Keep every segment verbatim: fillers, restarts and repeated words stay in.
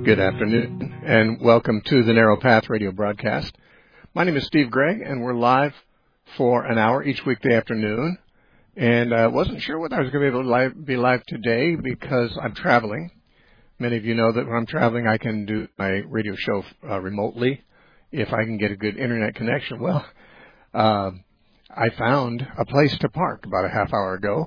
Good afternoon, and welcome to the Narrow Path radio broadcast. My name is Steve Gregg, and we're live for an hour each weekday afternoon. And I uh, wasn't sure whether I was going to be able to live, be live today because I'm traveling. Many of you know that when I'm traveling, I can do my radio show uh, remotely if I can get a good internet connection. Well, uh, I found a place to park about a half hour ago.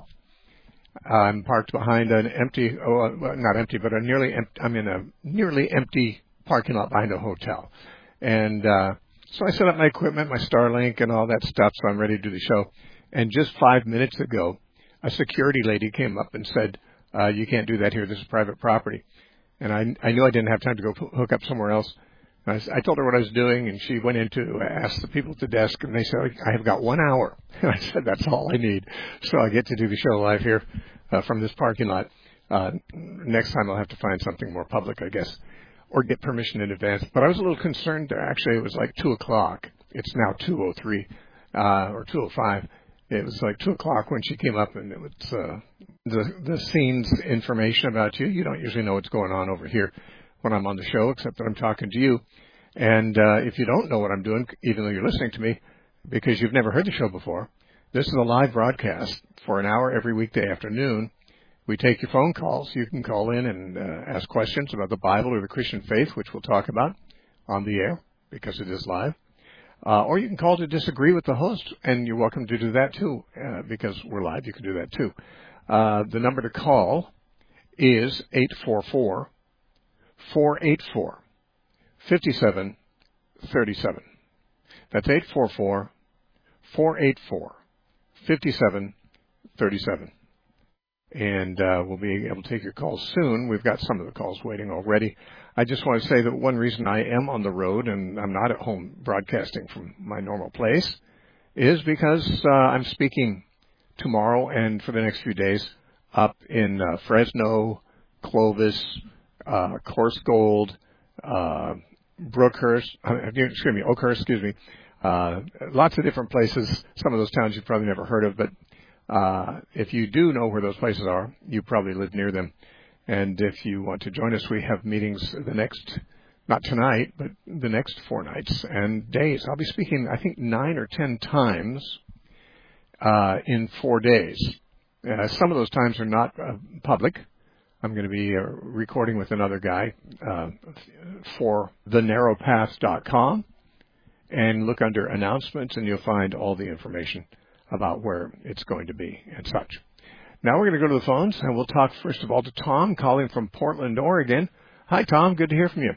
I'm parked behind an empty, oh, not empty, but a nearly empty, I'm in a nearly empty parking lot behind a hotel. And uh, so I set up my equipment, my Starlink and all that stuff, so I'm ready to do the show. And just five minutes ago, a security lady came up and said, uh, you can't do that here. This is private property. And I, I knew I didn't have time to go hook up somewhere else. I, I told her what I was doing, and she went in to ask the people at the desk, and they said, I have got one hour. And I said, that's all I need. So I get to do the show live here uh, from this parking lot. Uh, next time I'll have to find something more public, I guess, or get permission in advance. But I was a little concerned there. Actually, it was like two o'clock. It's now two oh three uh, or two oh five. It was like two o'clock when she came up, and it was uh, the, the scene's information about you. You don't usually know what's going on over here when I'm on the show, except that I'm talking to you. And uh, if you don't know what I'm doing, even though you're listening to me, because you've never heard the show before, this is a live broadcast for an hour every weekday afternoon. We take your phone calls. You can call in and uh, ask questions about the Bible or the Christian faith, which we'll talk about on the air because it is live. Uh, or you can call to disagree with the host, and you're welcome to do that too, uh, because we're live. You can do that too. Uh, the number to call is eight four four, four eight four, five seven three seven. That's eight four four, four eight four, five seven three seven. And uh, we'll be able to take your calls soon. We've got some of the calls waiting already. I just want to say that one reason I am on the road and I'm not at home broadcasting from my normal place is because uh, I'm speaking tomorrow and for the next few days up in uh, Fresno, Clovis, uh, Coarse Gold, uh, Brookhurst, uh, excuse me, Oakhurst, excuse me, uh, lots of different places. Some of those towns you've probably never heard of, but uh, if you do know where those places are, you probably live near them. And if you want to join us, we have meetings the next, not tonight, but the next four nights and days. I'll be speaking, I think, nine or ten times uh, in four days. Uh, some of those times are not uh, public. I'm going to be uh, recording with another guy uh, for the narrow path dot com, and look under announcements, and you'll find all the information about where it's going to be and such. Now we're going to go to the phones, and we'll talk first of all to Tom, calling from Portland, Oregon. Hi, Tom. Good to hear from you.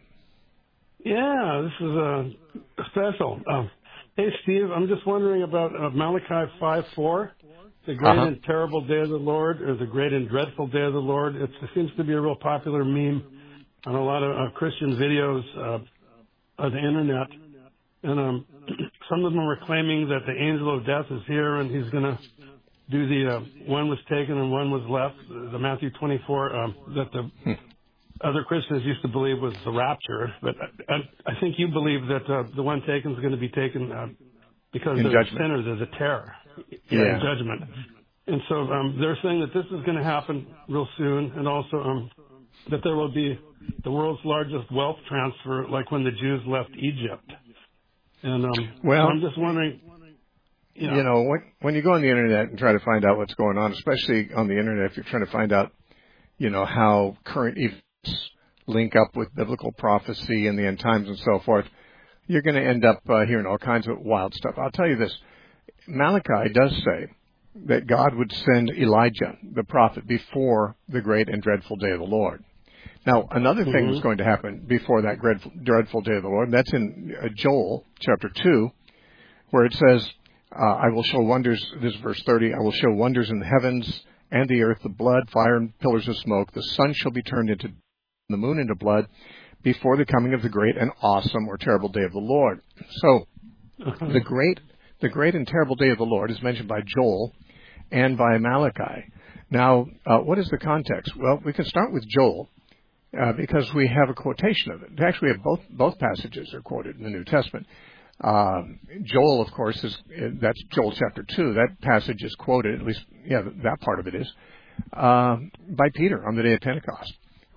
Yeah, this is uh, special. Uh, hey, Steve, I'm just wondering about uh, Malachi five four. The great uh-huh. and terrible day of the Lord, or the great and dreadful day of the Lord. It's, it seems to be a real popular meme on a lot of uh, Christian videos uh, on the internet. And um, some of them are claiming that the angel of death is here and he's going to do the uh, one was taken and one was left, the Matthew twenty-four, um, that the hmm. other Christians used to believe was the rapture. But I, I, I think you believe that uh, the one taken is going to be taken uh, because in they're judgment. sinners as a terror. Yeah, yeah. In judgment. And so um, they're saying that this is going to happen real soon, and also um, that there will be the world's largest wealth transfer, like when the Jews left Egypt. And um, well, so I'm just wondering, you know, you know when, when you go on the internet and try to find out what's going on, especially on the internet, if you're trying to find out, you know, how current events link up with biblical prophecy and the end times and so forth, you're going to end up uh, hearing all kinds of wild stuff. I'll tell you this. Malachi does say that God would send Elijah, the prophet, before the great and dreadful day of the Lord. Now, another mm-hmm. thing was going to happen before that dreadful, dreadful day of the Lord, and that's in uh, Joel chapter two, where it says, uh, I will show wonders, this is verse thirty, I will show wonders in the heavens and the earth, the blood, fire, and pillars of smoke. The sun shall be turned into the moon into blood before the coming of the great and awesome or terrible day of the Lord. So, mm-hmm. the great The great and terrible day of the Lord is mentioned by Joel and by Malachi. Now, uh, what is the context? Well, we can start with Joel uh, because we have a quotation of it. Actually, we have both both passages are quoted in the New Testament. Um, Joel, of course, is that's Joel chapter two. That passage is quoted, at least, yeah, that part of it is, uh, by Peter on the day of Pentecost,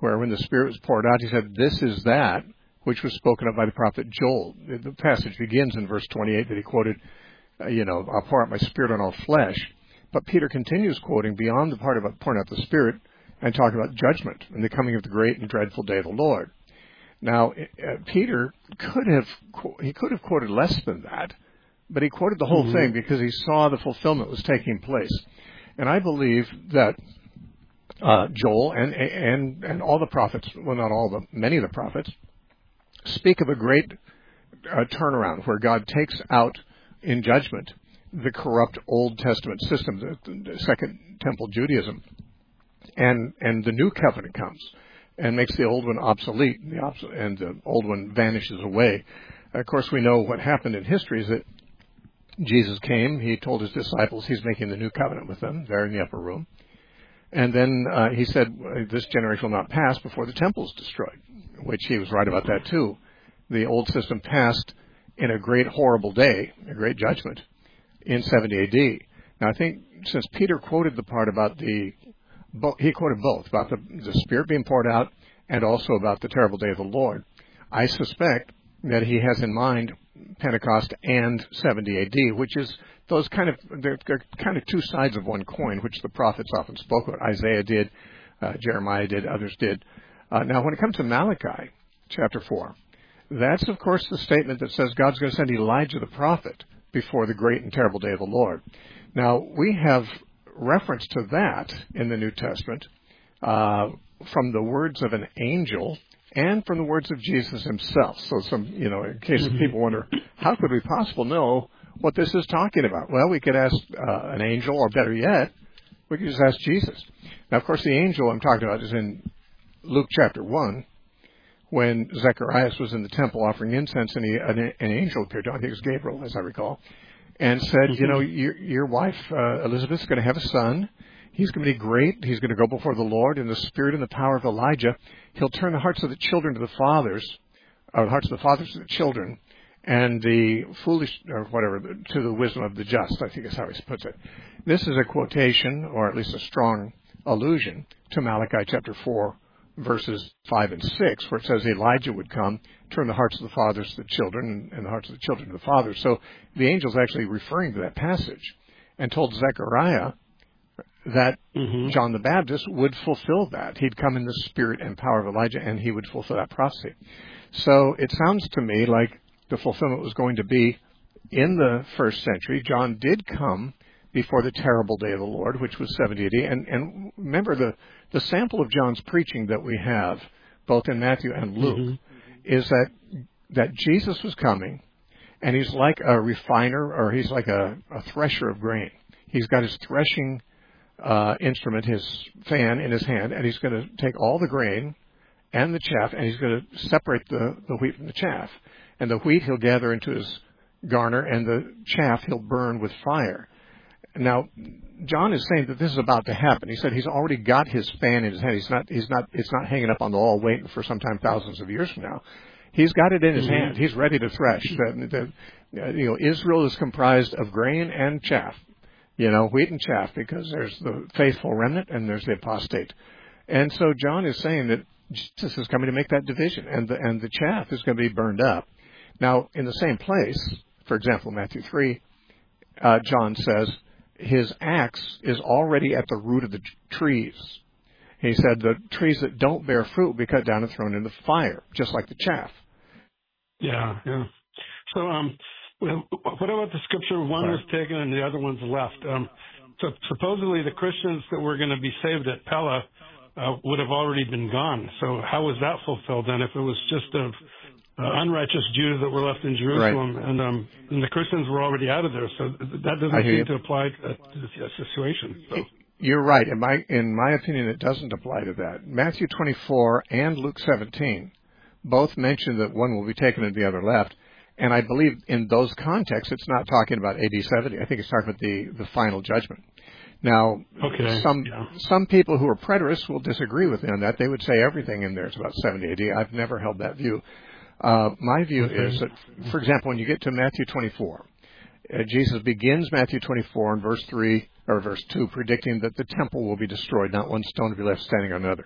where when the Spirit was poured out, he said, this is that which was spoken of by the prophet Joel. The passage begins in verse twenty-eight that he quoted, uh, you know, I'll pour out my Spirit on all flesh. But Peter continues quoting beyond the part about pouring out the Spirit and talking about judgment and the coming of the great and dreadful day of the Lord. Now, uh, Peter could have, he could have quoted less than that, but he quoted the whole mm-hmm. thing because he saw the fulfillment was taking place. And I believe that uh, Joel and, and, and all the prophets, well, not all, but many of the prophets, speak of a great uh, turnaround where God takes out in judgment the corrupt Old Testament system, the, the Second Temple Judaism, and and the new covenant comes and makes the old one obsolete, and the, obs- and the old one vanishes away. Of course, we know what happened in history is that Jesus came, he told his disciples he's making the new covenant with them there in the upper room, and then uh, he said, this generation will not pass before the temple is destroyed, which he was right about that too. The old system passed in a great horrible day, a great judgment, in seventy A D. Now, I think since Peter quoted the part about the, he quoted both, about the, the Spirit being poured out and also about the terrible day of the Lord, I suspect that he has in mind Pentecost and seventy A D, which is those kind of, they're, they're kind of two sides of one coin, which the prophets often spoke about. Isaiah did, uh, Jeremiah did, others did. Uh, now, when it comes to Malachi, chapter four, that's, of course, the statement that says God's going to send Elijah the prophet before the great and terrible day of the Lord. Now, we have reference to that in the New Testament uh, from the words of an angel and from the words of Jesus himself. So, some, you know, in case people wonder, how could we possibly know what this is talking about? Well, we could ask uh, an angel, or better yet, we could just ask Jesus. Now, of course, the angel I'm talking about is in Luke chapter one, when Zacharias was in the temple offering incense, and he, an, an angel appeared to him, I think it was Gabriel, as I recall, and said, you know, your, your wife, uh, Elizabeth, is going to have a son. He's going to be great. He's going to go before the Lord in the spirit and the power of Elijah. He'll turn the hearts of the children to the fathers, or the hearts of the fathers to the children, and the foolish, or whatever, to the wisdom of the just, I think is how he puts it. This is a quotation, or at least a strong allusion, to Malachi chapter four, verses five and six, where it says Elijah would come, turn the hearts of the fathers to the children, and the hearts of the children to the fathers. So the angel's actually referring to that passage and told Zechariah that mm-hmm. John the Baptist would fulfill that. He'd come in the spirit and power of Elijah, and he would fulfill that prophecy. So it sounds to me like the fulfillment was going to be in the first century. John did come before the terrible day of the Lord, which was seventy A D. And, and remember, the, the sample of John's preaching that we have, both in Matthew and Luke, mm-hmm. is that that Jesus was coming, and he's like a refiner, or he's like a, a thresher of grain. He's got his threshing uh, instrument, his fan in his hand, and he's going to take all the grain and the chaff, and he's going to separate the, the wheat from the chaff. And the wheat he'll gather into his garner, and the chaff he'll burn with fire. Now, John is saying that this is about to happen. He said he's already got his fan in his hand. He's not, he's not, it's not hanging up on the wall waiting for sometime thousands of years from now. He's got it in his mm-hmm. hand. He's ready to thresh. The, the, you know, Israel is comprised of grain and chaff, you know, wheat and chaff, because there's the faithful remnant and there's the apostate. And so John is saying that Jesus is coming to make that division, and the, and the chaff is going to be burned up. Now, in the same place, for example, Matthew three, uh, John says, his axe is already at the root of the trees. He said the trees that don't bear fruit will be cut down and thrown in the fire, just like the chaff. Yeah, yeah. So, um, well, what about the scripture? One was taken and the other one's left. Um, so supposedly the Christians that were going to be saved at Pella uh, would have already been gone. So how was that fulfilled then? If it was just a Uh, unrighteous Jews that were left in Jerusalem, right. and, um, and the Christians were already out of there, so that doesn't seem you. to apply to, to this situation. So. You're right. In my in my opinion, it doesn't apply to that. Matthew twenty-four and Luke seventeen both mention that one will be taken and the other left, and I believe in those contexts, it's not talking about A D seventy. I think it's talking about the, the final judgment. Now, okay. some yeah. some people who are preterists will disagree with me on that. They would say everything in there is about seventy A D. I've never held that view. Uh, my view okay. is that, for example, when you get to Matthew twenty-four, uh, Jesus begins Matthew twenty-four in verse three or verse two, predicting that the temple will be destroyed, not one stone to be left standing on another.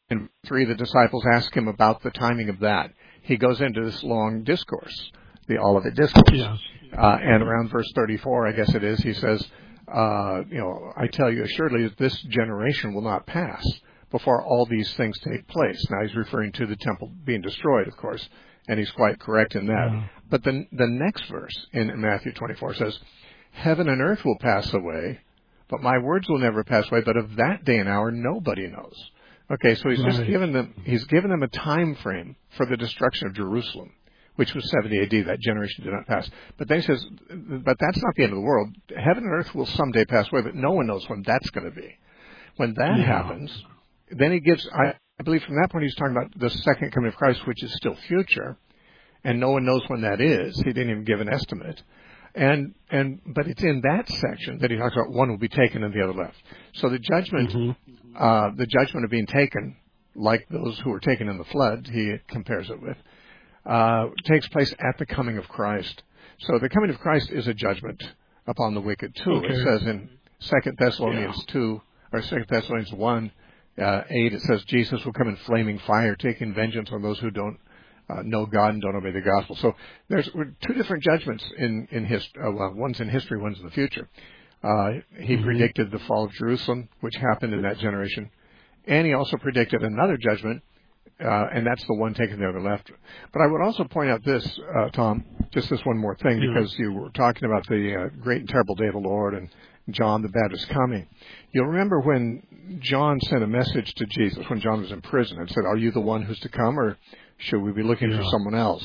in three, the disciples ask him about the timing of that. He goes into this long discourse, the Olivet Discourse. Yes. Uh, and around verse thirty-four, I guess it is, he says, uh, you know, I tell you assuredly that this generation will not pass before all these things take place. Now he's referring to the temple being destroyed, of course, and he's quite correct in that. Yeah. But the, the next verse in Matthew twenty-four says, heaven and earth will pass away, but my words will never pass away, but of that day and hour nobody knows. Okay, so he's Right. just given them, he's given them a time frame for the destruction of Jerusalem, which was seventy A D. That generation did not pass. But then he says, but that's not the end of the world. Heaven and earth will someday pass away, but no one knows when that's going to be. When that Yeah. happens, then he gives, I, I believe from that point he's talking about the second coming of Christ, which is still future, and no one knows when that is. He didn't even give an estimate. And, and, but it's in that section that he talks about one will be taken and the other left. So the judgment, Mm-hmm. uh, the judgment of being taken, like those who were taken in the flood, he compares it with, uh, takes place at the coming of Christ. So the coming of Christ is a judgment upon the wicked too. Okay. It says in Second Thessalonians Yeah. two, or Second Thessalonians one, uh, eight, it says Jesus will come in flaming fire, taking vengeance on those who don't Uh, know God and don't obey the gospel. So there's two different judgments in in history. Uh, well, one's in history, one's in the future. Uh, he Mm-hmm. predicted the fall of Jerusalem, which happened in that generation, and he also predicted another judgment, uh, and that's the one taken the other left. But I would also point out this, uh, Tom, just this one more thing, Yeah. because you were talking about the uh, great and terrible day of the Lord and John the Baptist coming. You'll remember when John sent a message to Jesus when John was in prison and said, "Are you the one who's to come, or should we be looking Yeah. for someone else?"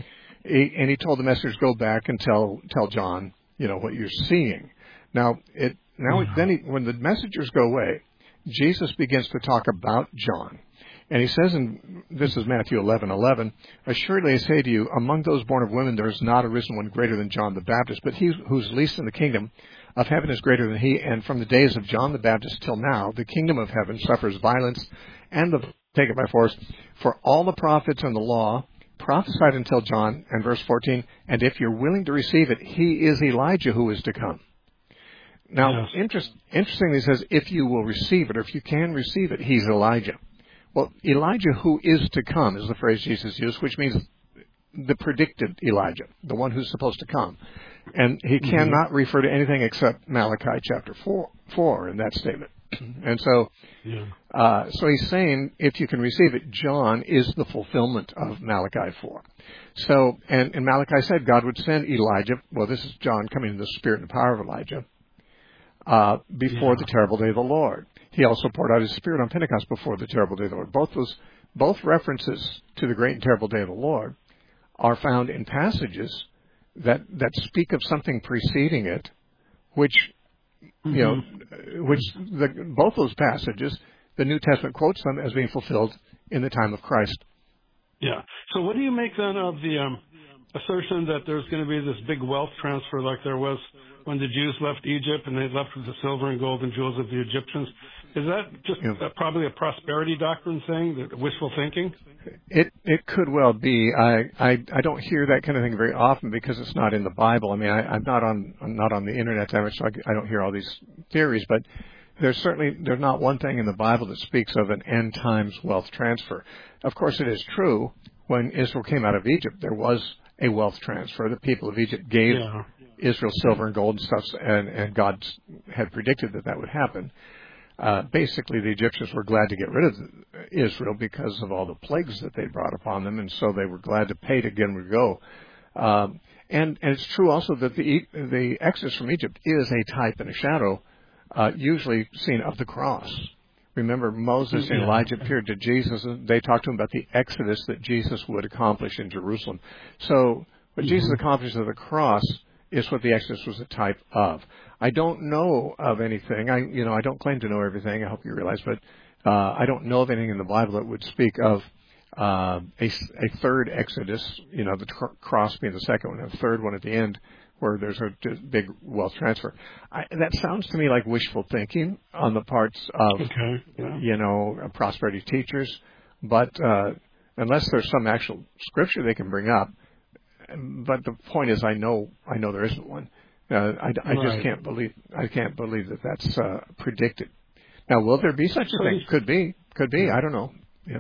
He, and he told the messengers, "Go back and tell tell John, you know, what you're seeing." Now, it now Yeah. then he, when the messengers go away, Jesus begins to talk about John, and he says, in this is Matthew eleven eleven, "Assuredly I say to you, among those born of women there is not arisen one greater than John the Baptist, but he who's least in the kingdom of heaven is greater than he. And from the days of John the Baptist till now, the kingdom of heaven suffers violence, and the take it by force. For all the prophets and the law prophesied until John," and verse fourteen, "and if you're willing to receive it, he is Elijah who is to come." Now, Yes. interest, interestingly, it says, if you will receive it, or if you can receive it, he's Elijah. Well, Elijah who is to come is the phrase Jesus used, which means the predicted Elijah, the one who's supposed to come. And he Mm-hmm. cannot refer to anything except Malachi chapter four, four in that statement. And so, Yeah. uh, so he's saying, if you can receive it, John is the fulfillment of Malachi four. So, and, and Malachi said God would send Elijah, well, this is John coming in the spirit and power of Elijah, uh, before Yeah. the terrible day of the Lord. He also poured out his spirit on Pentecost before the terrible day of the Lord. Both those, both references to the great and terrible day of the Lord are found in passages that, that speak of something preceding it, which, you know, which the, both those passages, the New Testament quotes them as being fulfilled in the time of Christ. Yeah. So what do you make then of the um, assertion that there's going to be this big wealth transfer like there was when the Jews left Egypt and they left with the silver and gold and jewels of the Egyptians? Is that just Yeah. uh, probably a prosperity doctrine thing, that wishful thinking? It it could well be. I, I I don't hear that kind of thing very often because it's not in the Bible. I mean, I, I'm not on I'm not on the internet that much, so I, I don't hear all these theories. But there's certainly there's not one thing in the Bible that speaks of an end times wealth transfer. Of course, it is true when Israel came out of Egypt, there was a wealth transfer. The people of Egypt gave Yeah. Israel silver and gold and stuff, and and God had predicted that that would happen. Uh, basically, the Egyptians were glad to get rid of Israel because of all the plagues that they brought upon them, and so they were glad to pay to get them to go. Um, and, and it's true also that the the exodus from Egypt is a type and a shadow, uh, usually seen of the cross. Remember, Moses and Yeah. Elijah appeared to Jesus, and they talked to him about the exodus that Jesus would accomplish in Jerusalem. So what Mm-hmm. Jesus accomplished at the cross is what the Exodus was a type of. I don't know of anything. I, you know, I don't claim to know everything. I hope you realize, but uh, I don't know of anything in the Bible that would speak of uh, a, a third Exodus. You know, the tr- cross being the second one, and a third one at the end, where there's a d- big wealth transfer. I, that sounds to me like wishful thinking on the parts of, Okay. Yeah. you know, prosperity teachers. But uh, unless there's some actual scripture they can bring up. But the point is, I know, I know there isn't one. Uh, I, I Right. just can't believe, I can't believe that that's uh, predicted. Now, will there be such a So thing? you- Could be, could be. I don't know. Yeah.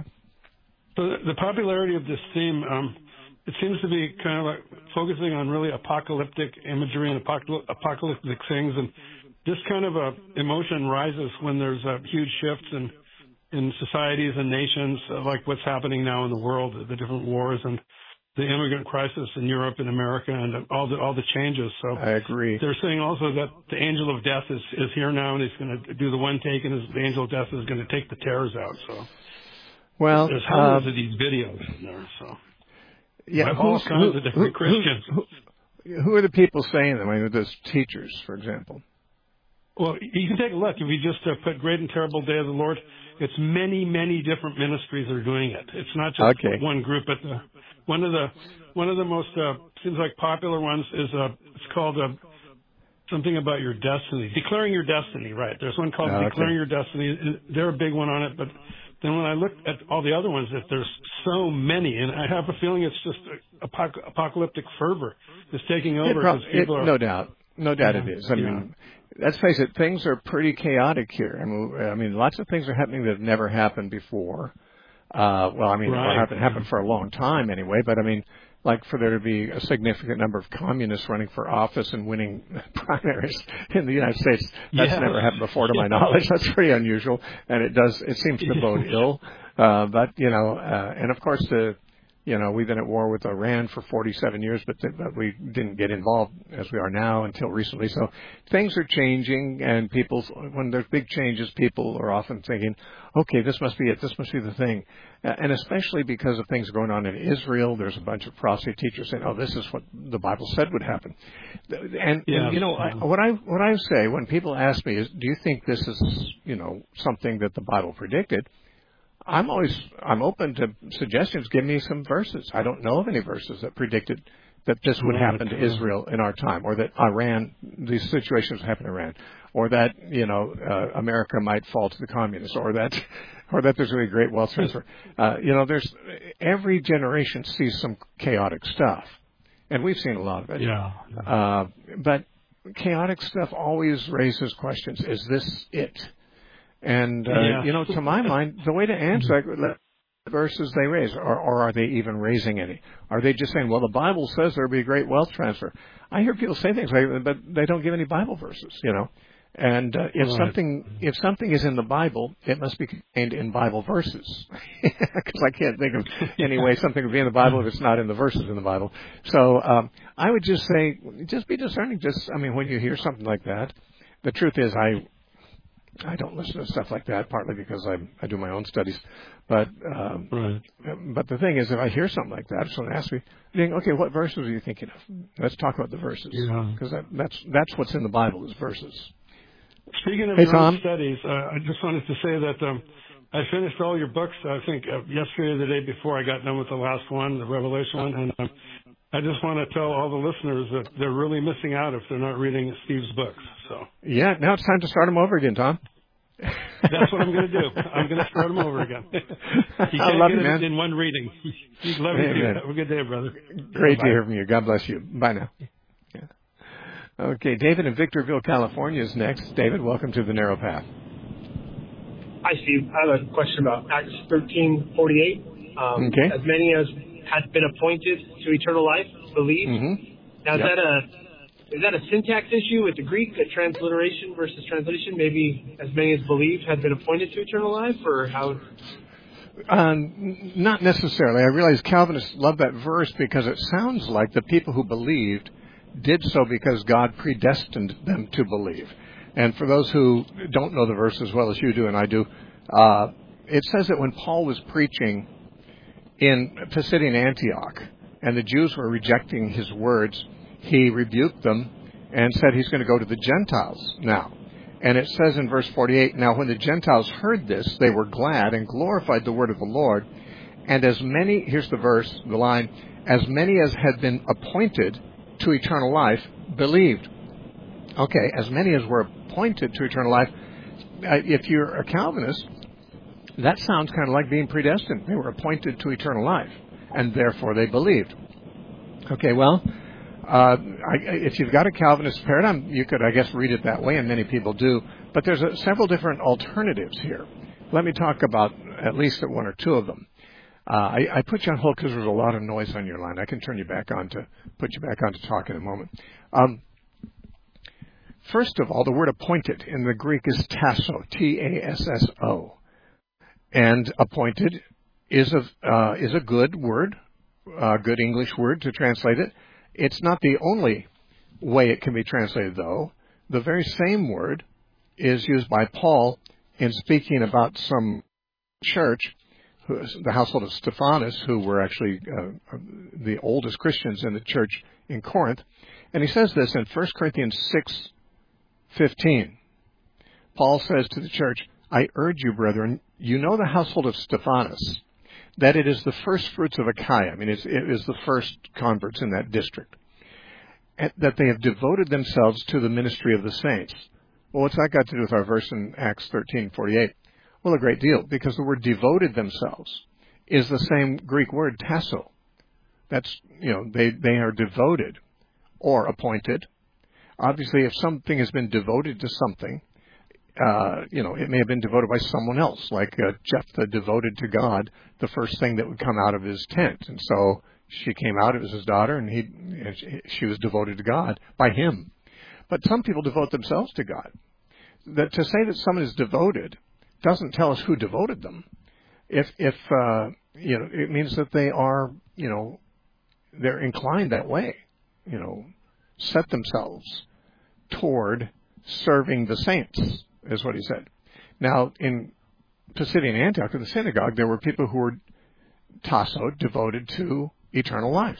So the, the popularity of this theme, um, it seems to be kind of like focusing on really apocalyptic imagery and apocal- apocalyptic things, and this kind of a emotion rises when there's uh, huge shifts in in societies and nations, uh, like what's happening now in the world, the different wars and the immigrant crisis in Europe and America, and all the all the changes. So I agree. They're saying also that the angel of death is is here now, and he's going to do the one take, and his, the angel of death is going to take the terrors out. So well, there's hundreds uh, of these videos in there. So yeah, by all kinds who, of different who, Christians. Who, who are the people saying them? I mean, those teachers, for example. Well, you can take a look. If you just uh, put Great and Terrible Day of the Lord, it's many, many different ministries are doing it. It's not just Okay. one group, but the, one of the one of the most uh, seems like popular ones is uh, it's called uh, something about your destiny, declaring your destiny. Right? There's one called Okay. Declaring Your Destiny. And they're a big one on it, but then when I look at all the other ones, that there's so many, and I have a feeling it's just apoc- apocalyptic fervor is taking over It, because people it, are no doubt, no doubt yeah, it is. I yeah. mean, let's face it, things are pretty chaotic here. I mean, I mean, lots of things are happening that have never happened before. Uh, well, I mean, Right. or haven't happened for a long time anyway. But I mean, like for there to be a significant number of communists running for office and winning primaries in the United States, that's Yes. never happened before, to my knowledge. That's pretty unusual, and it does. It seems to bode ill. Uh, but you know, uh, and of course the. You know, we've been at war with Iran for forty-seven years, but, th- but we didn't get involved as we are now until recently. So things are changing, and people, when there's big changes, people are often thinking, okay, this must be it. This must be the thing. Uh, and especially because of things going on in Israel, there's a bunch of prophecy teachers saying, oh, this is what the Bible said would happen. And, Yes. and you know, I, what I what I say when people ask me is, do you think this is, you know, something that the Bible predicted? I'm always I'm open to suggestions. Give me some verses. I don't know of any verses that predicted that this would happen to Israel in our time, or that Iran, these situations would happen in Iran, or that you know uh, America might fall to the communists, or that or that there's going to be a great wealth transfer. Uh, you know, there's every generation sees some chaotic stuff, and we've seen a lot of it. Yeah. Uh, but chaotic stuff always raises questions. Is this it? And, uh, Yeah. you know, to my mind, the way to answer that verses they raise, or, or are they even raising any? Are they just saying, well, the Bible says there'll be a great wealth transfer? I hear people say things like that, but they don't give any Bible verses, you know. And uh, if Right. something if something is in the Bible, it must be contained in Bible verses, because I can't think of any way something would be in the Bible if it's not in the verses in the Bible. So um, I would just say, just be discerning. Just, I mean, when you hear something like that, the truth is, I. I don't listen to stuff like that, partly because I I do my own studies. But um, Right. but the thing is, if I hear something like that, if someone asks me, I think, okay, what verses are you thinking of? Let's talk about the verses, Yeah. because that, that's that's what's in the Bible is verses. Speaking of Hey, your Tom. own studies, uh, I just wanted to say that um, I finished all your books. I think uh, yesterday or the day before I got done with the last one, the Revelation one, and um, I just want to tell all the listeners that they're really missing out if they're not reading Steve's books. So Yeah, now it's time to start them over again, Tom. that's what I'm going to do. I'm going to start them over again. You I can't love get you, it man. in one reading. You love you too. Amen. Have a good day, brother. Great Bye-bye. to hear from you. God bless you. Bye now. Yeah. Okay, David in Victorville, California is next. David, welcome to the Narrow Path. Hi, Steve. I have a question about Acts thirteen forty-eight. Um, Okay. As many as had been appointed to eternal life believed. Mm-hmm. Now, is Yep. that a is that a syntax issue with the Greek, a transliteration versus translation? Maybe as many as believed had been appointed to eternal life, or how? Um, not necessarily. I realize Calvinists love that verse because it sounds like the people who believed did so because God predestined them to believe. And for those who don't know the verse as well as you do and I do, uh, it says that when Paul was preaching in Pisidian Antioch and the Jews were rejecting his words, he rebuked them and said he's going to go to the Gentiles now. And it says in verse forty-eight, now when the Gentiles heard this, they were glad and glorified the word of the Lord. And as many, here's the verse, the line, as many as had been appointed to eternal life believed. Okay, as many as were appointed to eternal life. Uh, if you're a Calvinist, that sounds kind of like being predestined. They were appointed to eternal life, and therefore they believed. Okay, well, uh, I, if you've got a Calvinist paradigm, you could, I guess, read it that way, and many people do. But there's a, several different alternatives here. let me talk about at least one or two of them. Uh, I, I put you on hold because there's a lot of noise on your line. I can turn you back on to put you back on to talk in a moment. Um, first of all, the word appointed in the Greek is tasso, T A S S O. And appointed is a, uh, is a good word, a good English word to translate it. It's not the only way it can be translated, though. The very same word is used by Paul in speaking about some church, who is the household of Stephanas, who were actually uh, the oldest Christians in the church in Corinth. And he says this in First Corinthians six fifteen. Paul says to the church, I urge you, brethren, you know the household of Stephanas, that it is the first fruits of Achaia. I mean, it's, it is the first converts in that district. And that they have devoted themselves to the ministry of the saints. Well, what's that got to do with our verse in Acts thirteen forty-eight? Well, a great deal, because the word devoted themselves is the same Greek word, tasso. That's, you know, they, they are devoted or appointed. Obviously, if something has been devoted to something, uh, you know, it may have been devoted by someone else, like uh, Jephthah devoted to God the first thing that would come out of his tent. And so she came out, it was his daughter, and he, and she was devoted to God by him. But some people devote themselves to God. That to say that someone is devoted doesn't tell us who devoted them. If, if uh, you know, it means that they are, you know, they're inclined that way, you know, set themselves toward serving the saints, is what he said. Now, in Pisidian Antioch, in the synagogue, there were people who were tasso, devoted to eternal life.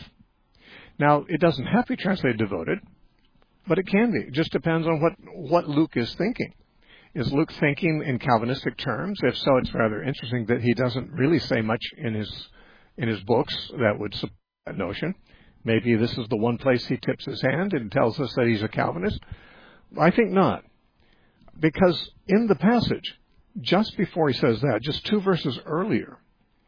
Now, it doesn't have to be translated devoted, but it can be. It just depends on what, what Luke is thinking. Is Luke thinking in Calvinistic terms? If so, it's rather interesting that he doesn't really say much in his in his books that would support that notion. Maybe this is the one place he tips his hand and tells us that he's a Calvinist. I think not. Because in the passage, just before he says that, just two verses earlier,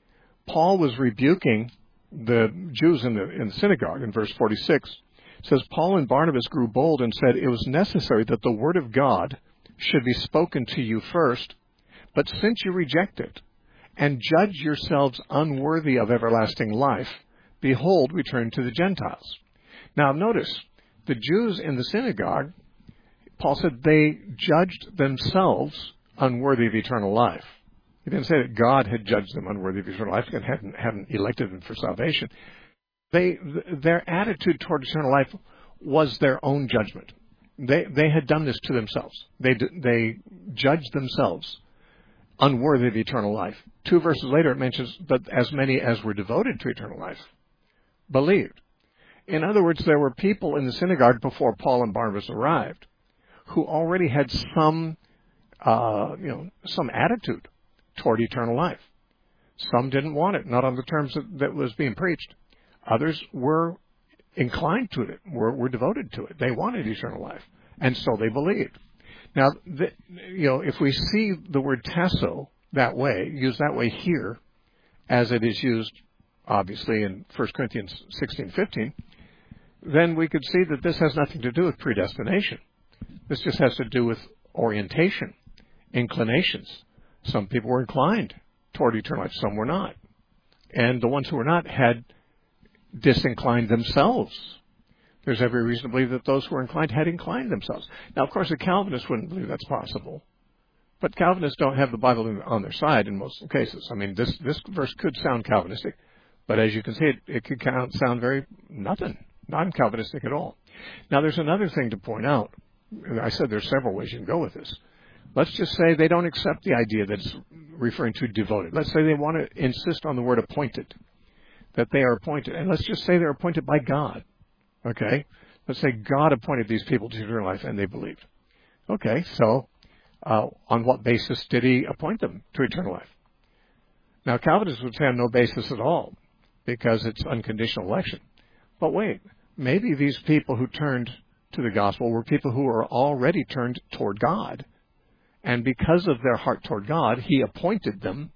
Paul was rebuking the Jews in the, in the synagogue in verse forty-six. It says, Paul and Barnabas grew bold and said, it was necessary that the word of God should be spoken to you first, but since you reject it and judge yourselves unworthy of everlasting life, behold, we turn to the Gentiles. Now notice, the Jews in the synagogue, Paul said they judged themselves unworthy of eternal life. He didn't say that God had judged them unworthy of eternal life and hadn't, hadn't elected them for salvation. They, their attitude toward eternal life was their own judgment. They, they had done this to themselves. They, they judged themselves unworthy of eternal life. Two verses later, it mentions that as many as were devoted to eternal life believed. In other words, there were people in the synagogue before Paul and Barnabas arrived who already had some, uh, you know, some attitude toward eternal life. Some didn't want it, not on the terms that, that was being preached. Others were inclined to it, were, were devoted to it. They wanted eternal life, and so they believed. Now, the, you know, if we see the word tasso that way, used that way here, as it is used, obviously, in First Corinthians sixteen fifteen, then we could see that this has nothing to do with predestination. This just has to do with orientation, inclinations. Some people were inclined toward eternal life, some were not. And the ones who were not had disinclined themselves. There's every reason to believe that those who were inclined had inclined themselves. Now, of course, the Calvinists wouldn't believe that's possible. But Calvinists don't have the Bible on their side in most cases. I mean, this, this verse could sound Calvinistic, but as you can see, it, it could sound very nothing, non-Calvinistic at all. Now, there's another thing to point out. I said there's several ways you can go with this. Let's just say they don't accept the idea that it's referring to devoted. Let's say they want to insist on the word appointed, that they are appointed. And let's just say they're appointed by God. Okay? Let's say God appointed these people to eternal life and they believed. Okay, so uh, on what basis did he appoint them to eternal life? Now, Calvinists would say on no basis at all, because it's unconditional election. But wait, maybe these people who turned to the gospel were people who were already turned toward God. And because of their heart toward God, he appointed them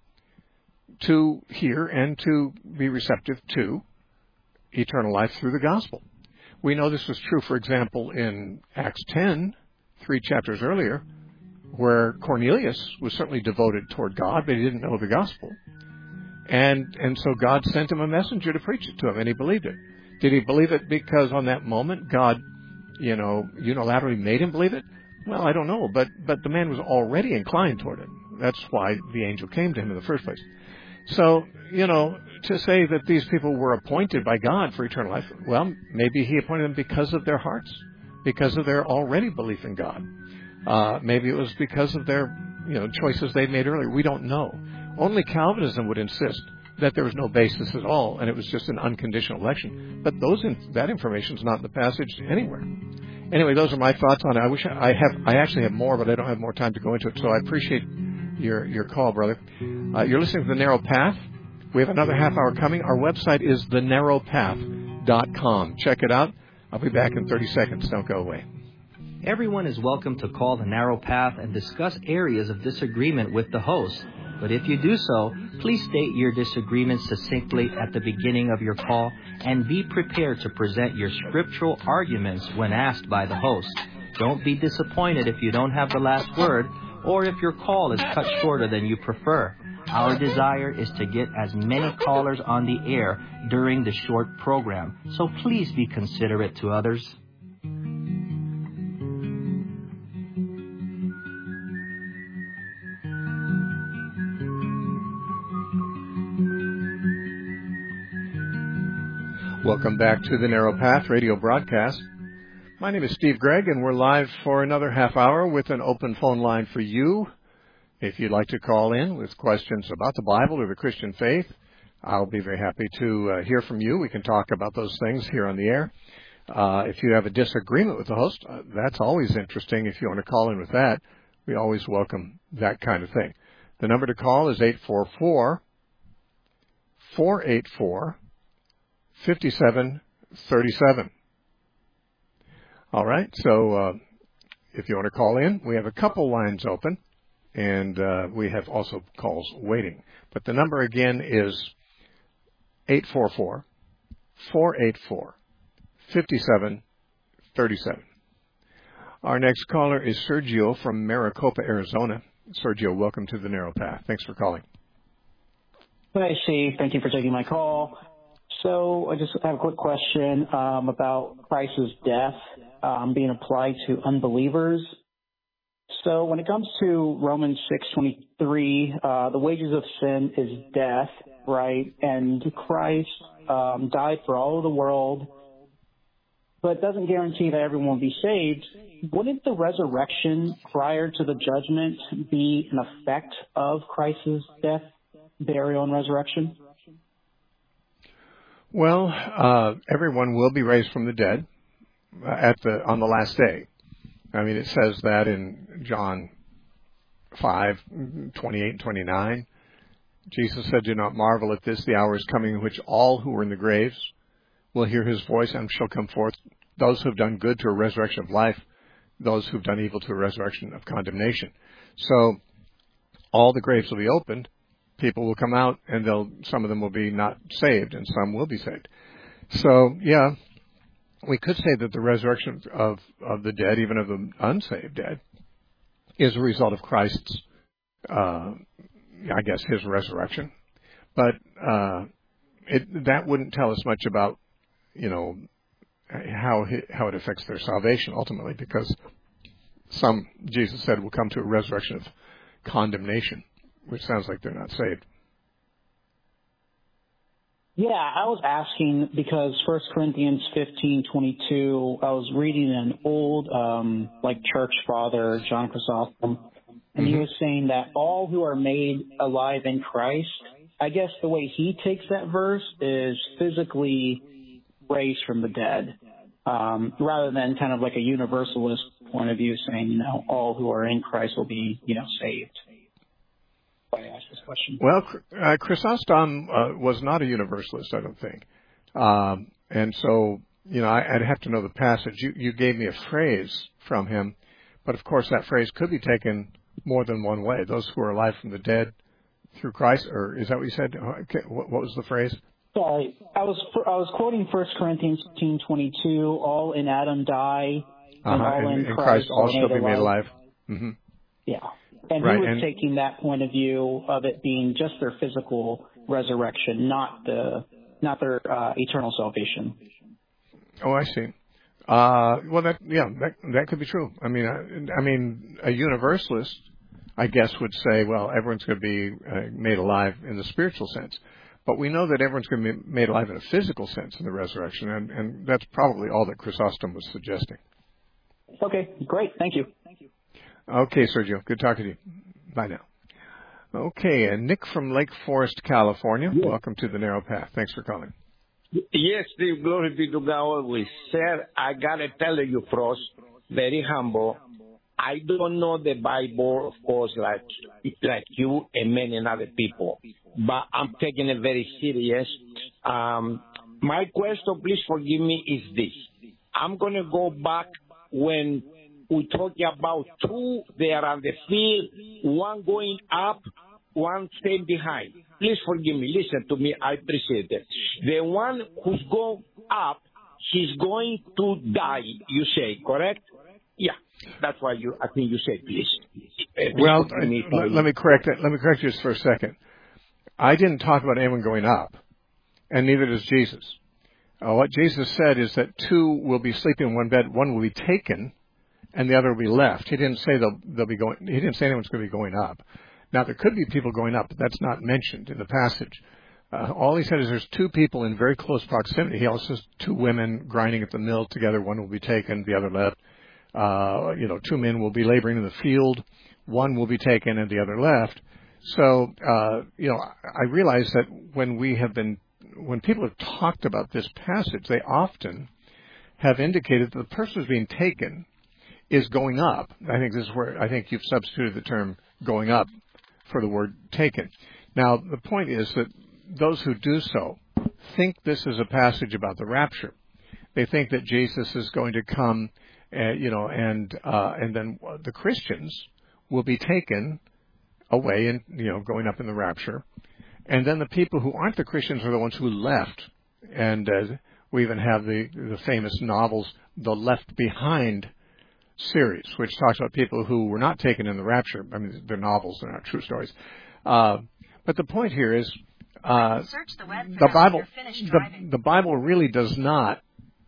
to hear and to be receptive to eternal life through the gospel. We know this was true, for example, in Acts ten, three chapters earlier, where Cornelius was certainly devoted toward God, but he didn't know the gospel. And and so God sent him a messenger to preach it to him, and he believed it. Did he believe it because on that moment God, you know, unilaterally made him believe it? Well, I don't know, but but the man was already inclined toward it. That's why the angel came to him in the first place. So, you know, to say that these people were appointed by God for eternal life, well, maybe he appointed them because of their hearts, because of their already belief in God. Uh, maybe it was because of their, you know, choices they made earlier. We don't know. Only Calvinism would insist that there was no basis at all, and it was just an unconditional election. But those in, that information is not in the passage anywhere. Anyway, those are my thoughts on it. I wish I, I have. I actually have more, but I don't have more time to go into it. So I appreciate your your call, brother. Uh, you're listening to The Narrow Path. We have another half hour coming. Our website is the narrow path dot com. Check it out. I'll be back in thirty seconds. Don't go away. Everyone is welcome to call The Narrow Path and discuss areas of disagreement with the host. But if you do so, please state your disagreement succinctly at the beginning of your call and be prepared to present your scriptural arguments when asked by the host. Don't be disappointed if you don't have the last word or if your call is cut shorter than you prefer. Our desire is to get as many callers on the air during the short program, so please be considerate to others. Welcome back to the Narrow Path radio broadcast. My name is Steve Gregg, and we're live for another half hour with an open phone line for you. If you'd like to call in with questions about the Bible or the Christian faith, I'll be very happy to uh, hear from you. We can talk about those things here on the air. Uh, if you have a disagreement with the host, uh, that's always interesting. If you want to call in with that, we always welcome that kind of thing. The number to call is eight four four, four eight four, five seven three seven. All right, so uh, if you want to call in, we have a couple lines open, and uh, we have also calls waiting. But the number again is eight four four, four eight four, five seven three seven. Our next caller is Sergio from Maricopa, Arizona. Sergio, welcome to the Narrow Path. Thanks for calling. Hi, Steve. Thank you for taking my call. So I just have a quick question um, about Christ's death um, being applied to unbelievers. So when it comes to Romans six twenty-three, uh, the wages of sin is death, right? And Christ um, died for all of the world, but it doesn't guarantee that everyone will be saved. Wouldn't the resurrection prior to the judgment be an effect of Christ's death, burial, and resurrection? Well, uh, everyone will be raised from the dead at the on the last day. I mean, it says that in John five, twenty-eight and twenty-nine. Jesus said, "Do not marvel at this. The hour is coming in which all who are in the graves will hear his voice and shall come forth. Those who have done good to a resurrection of life, those who have done evil to a resurrection of condemnation." So all the graves will be opened. People will come out, and they'll some of them will be not saved, and some will be saved. So, yeah, we could say that the resurrection of, of the dead, even of the unsaved dead, is a result of Christ's, uh, I guess, his resurrection. But uh, it, that wouldn't tell us much about, you know, how how it affects their salvation ultimately, because some, Jesus said, will come to a resurrection of condemnation, which sounds like they're not saved. Yeah, I was asking because First Corinthians fifteen twenty-two, I was reading an old, um, like, church father, John Chrysostom, and mm-hmm. he was saying that all who are made alive in Christ, I guess the way he takes that verse is physically raised from the dead, um, rather than kind of like a universalist point of view saying, you know, all who are in Christ will be, you know, saved. I asked this question. Well, uh, Chrysostom uh, was not a universalist, I don't think. Um, and so, you know, I, I'd have to know the passage. You, you gave me a phrase from him, but of course that phrase could be taken more than one way. Those who are alive from the dead through Christ, or is that what you said? Okay, what, what was the phrase? Sorry, I was I was quoting First Corinthians fifteen twenty-two. All in Adam die, and uh-huh. all and, in and Christ, Christ all shall be made alive. alive. Mm-hmm. Yeah. And right. he was and, taking that point of view of it being just their physical resurrection, not the not their uh, eternal salvation. Oh, I see. Uh, well, that yeah, that that could be true. I mean, I, I mean, a universalist, I guess, would say, well, everyone's going to be uh, made alive in the spiritual sense, but we know that everyone's going to be made alive in a physical sense in the resurrection, and, and that's probably all that Chrysostom was suggesting. Okay, great. Thank you. Thank you. Okay, Sergio. Good talking to you. Bye now. Okay, and Nick from Lake Forest, California. Yes. Welcome to the Narrow Path. Thanks for calling. Yes, Steve, glory be to God always. Sir, I got to tell you, Frost, very humble, I don't know the Bible, of course, like like you and many other people, but I'm taking it very serious. Um, my question, please forgive me, is this. I'm going to go back when we talk about two there on the field, one going up, one staying behind. Please forgive me. Listen to me. I appreciate it. The one who's going up, he's going to die, you say, correct? Yeah. That's why you, I think you say, please. please well, me, I, let, let me correct that. Let me correct you just for a second. I didn't talk about anyone going up, and neither does Jesus. Uh, what Jesus said is that two will be sleeping in one bed, one will be taken, and the other will be left. He didn't say they'll, they'll be going. He didn't say anyone's going to be going up. Now, there could be people going up, but that's not mentioned in the passage. Uh, all he said is there's two people in very close proximity. He also says two women grinding at the mill together. One will be taken, the other left. Uh, you know, two men will be laboring in the field. One will be taken and the other left. So, uh, you know, I realize that when we have been, when people have talked about this passage, they often have indicated that the person who's being taken is going up. I think this is where, I think you've substituted the term going up for the word taken. Now, the point is that those who do so think this is a passage about the rapture. They think that Jesus is going to come, uh, you know, and uh, and then the Christians will be taken away and, you know, going up in the rapture. And then the people who aren't the Christians are the ones who left. And uh, we even have the, the famous novels, The Left Behind series, which talks about people who were not taken in the rapture. I mean, they're novels, they're not true stories. Uh, but the point here is, uh, the, web the Bible, the, the Bible really does not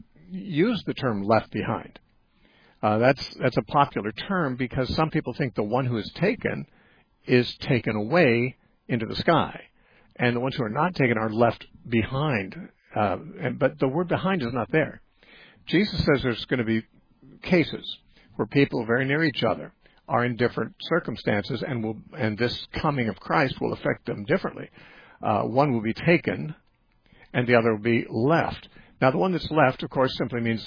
use the term left behind. Uh, that's that's a popular term because some people think the one who is taken is taken away into the sky, and the ones who are not taken are left behind. Uh, and, but the word behind is not there. Jesus says there's going to be cases where people very near each other are in different circumstances, and will, and this coming of Christ will affect them differently. Uh, one will be taken, and the other will be left. Now, the one that's left, of course, simply means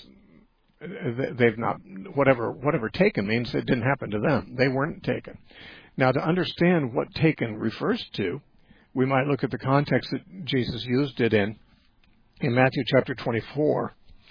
they've not, whatever whatever taken means it didn't happen to them. They weren't taken. Now, to understand what taken refers to, we might look at the context that Jesus used it in. In Matthew chapter twenty-four,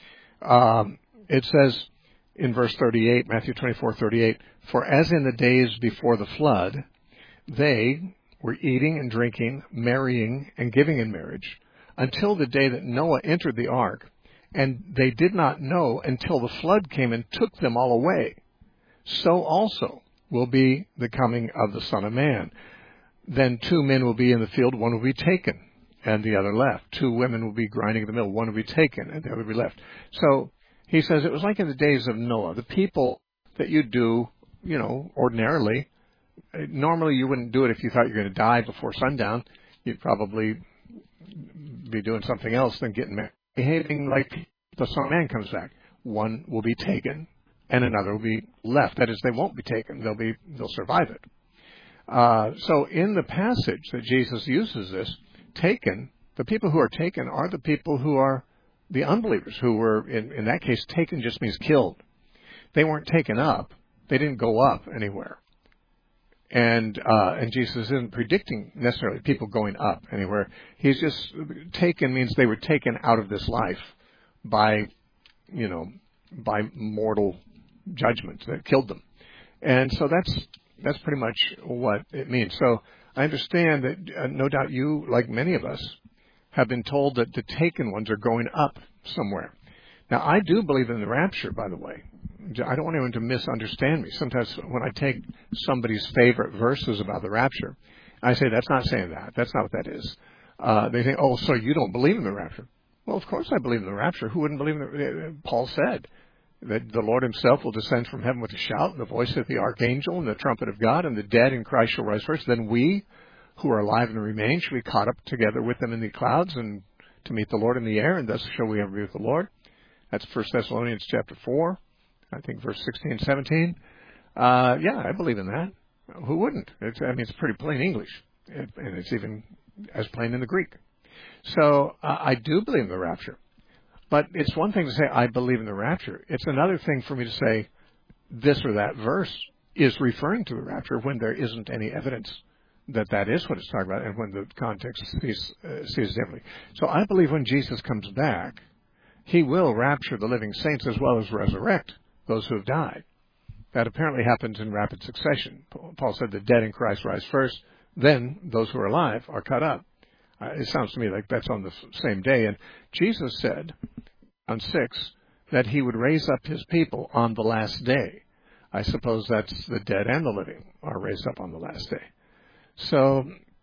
um, it says, in verse thirty-eight, Matthew twenty-four thirty-eight, for as in the days before the flood, they were eating and drinking, marrying and giving in marriage, until the day that Noah entered the ark, and they did not know until the flood came and took them all away. So also will be the coming of the Son of Man. Then two men will be in the field, one will be taken, and the other left. Two women will be grinding at the mill, one will be taken, and the other will be left. So he says it was like in the days of Noah. The people that you do, you know, ordinarily, normally you wouldn't do it if you thought you were going to die before sundown. You'd probably be doing something else than getting married. Behaving like the Son of Man comes back. One will be taken, and another will be left. That is, they won't be taken. They'll be, they'll survive it. Uh, so in the passage that Jesus uses this, taken, the people who are taken are the people who are the unbelievers, who were, in, in that case, taken just means killed. They weren't taken up. They didn't go up anywhere. And uh, and Jesus isn't predicting necessarily people going up anywhere. He's just, taken means they were taken out of this life by, you know, by mortal judgment that killed them. And so that's that's pretty much what it means. So I understand that uh, no doubt you, like many of us, have been told that the taken ones are going up somewhere. Now, I do believe in the rapture, by the way. I don't want anyone to misunderstand me. Sometimes when I take somebody's favorite verses about the rapture, I say, that's not saying that. That's not what that is. Uh, they think, oh, so you don't believe in the rapture. Well, of course I believe in the rapture. Who wouldn't believe in the Paul said that the Lord himself will descend from heaven with a shout, and the voice of the archangel, and the trumpet of God, and the dead in Christ shall rise first. Then we, who are alive and remain, shall be caught up together with them in the clouds, and to meet the Lord in the air, and thus shall we ever be with the Lord. That's First Thessalonians chapter four, I think verse sixteen, seventeen. Uh, yeah, I believe in that. Who wouldn't? It's, I mean, it's pretty plain English, and it's even as plain in the Greek. So uh, I do believe in the rapture. But it's one thing to say, I believe in the rapture. It's another thing for me to say this or that verse is referring to the rapture when there isn't any evidence that that is what it's talking about, and when the context sees, uh, sees differently. So I believe when Jesus comes back, he will rapture the living saints as well as resurrect those who have died. That apparently happens in rapid succession. Paul said the dead in Christ rise first, then those who are alive are cut up. Uh, it sounds to me like that's on the same day. And Jesus said on six that he would raise up his people on the last day. I suppose that's the dead and the living are raised up on the last day. So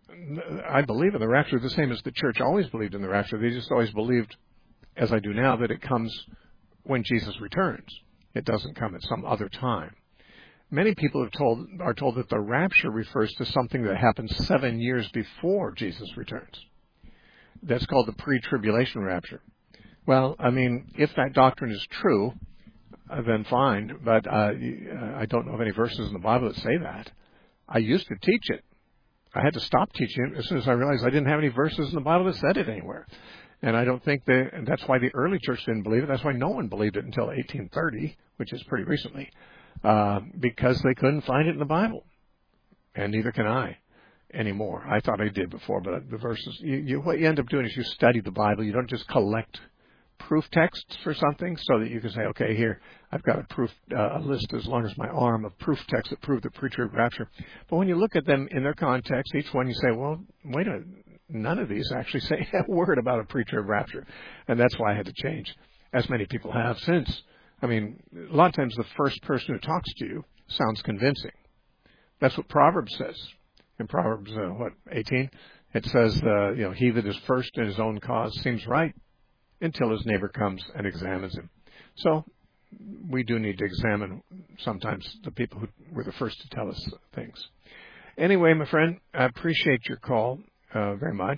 I believe in the rapture the same as the church always believed in the rapture. They just always believed, as I do now, that it comes when Jesus returns. It doesn't come at some other time. Many people have told, are told that the rapture refers to something that happens seven years before Jesus returns. That's called the pre-tribulation rapture. Well, I mean, if that doctrine is true, uh, then fine, but uh, I don't know of any verses in the Bible that say that. I used to teach it. I had to stop teaching it as soon as I realized I didn't have any verses in the Bible that said it anywhere. And I don't think that, and that's why the early church didn't believe it. That's why no one believed it until eighteen thirty, which is pretty recently, uh, because they couldn't find it in the Bible. And neither can I anymore. I thought I did before, but the verses, you, you, what you end up doing is you study the Bible. You don't just collect proof texts for something so that you can say, okay, here, I've got a proof, uh, a list as long as my arm of proof texts that prove the pre-trib rapture. But when you look at them in their context, each one you say, well, wait a minute, none of these actually say a word about a pre-trib rapture. And that's why I had to change, as many people have since. I mean, a lot of times the first person who talks to you sounds convincing. That's what Proverbs says. In Proverbs, uh, what, eighteen? It says, uh, you know, he that is first in his own cause seems right until his neighbor comes and examines him. So we do need to examine sometimes the people who were the first to tell us things. Anyway, my friend, I appreciate your call uh, very much.